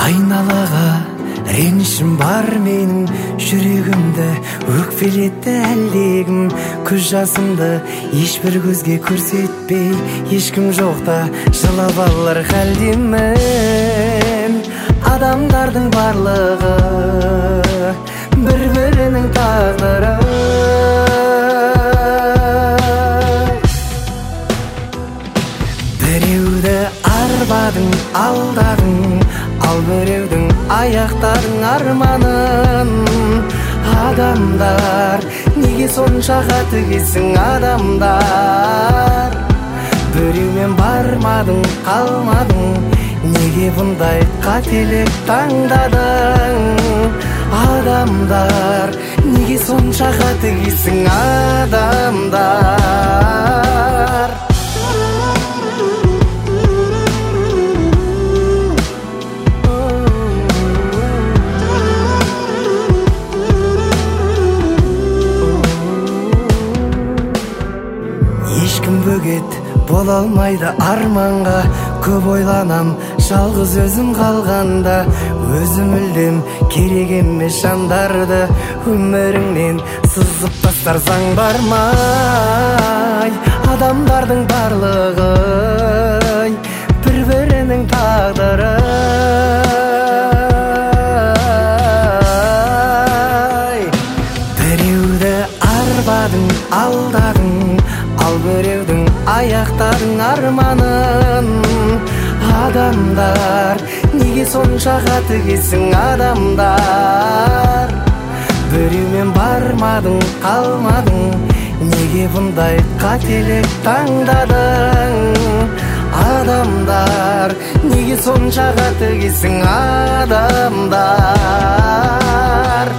Айналаға ренішім бар менің, жүрегімді өкпелетті әлдегім. Көз жасымды ешбір көзге көрсетпей, ешкім жоқта жылап алар халдемін. Адамдардың барлығы бір-бірінің тағдыры. Біреуді арбадың, алдадың, ал біреудің аяқтадың арманын. Адамдар, неге сонша қатыгезсің адамдар? Біреумен бармадың, қалмадың, неге бұндай қателік таңдадың? Адамдар, неге сонша қатыгезсің адамдар? Ешкім бөгет бола алмайды арманға, көп ойланам жалғыз өзім қалғанда. Өзім мүлдем керек емес жандарды өміріңнен сызып тастар заң бар май. Адамдардың барлығы бір-бірінің тағдыры. Біреуді арбадың, алдадың, ал біреудің аяқтадың арманын. Адамдар, неге сонша қатыгезсің адамдар? Біреумен бармадың, қалмадың, неге бұндай қателік таңдадың? Адамдар, неге сонша қатыгезсің адамдар?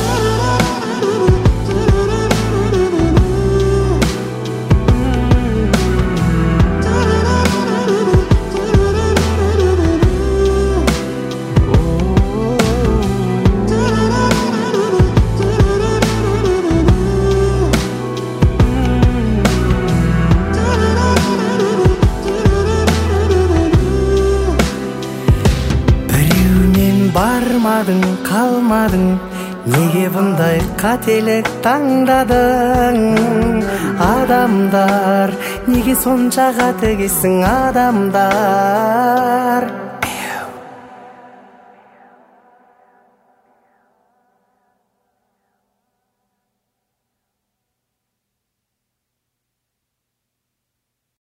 Бармадың, қалмадың, неге бұндай қателік таңдадың? Адамдар, неге сонша қатыгезсің адамдар?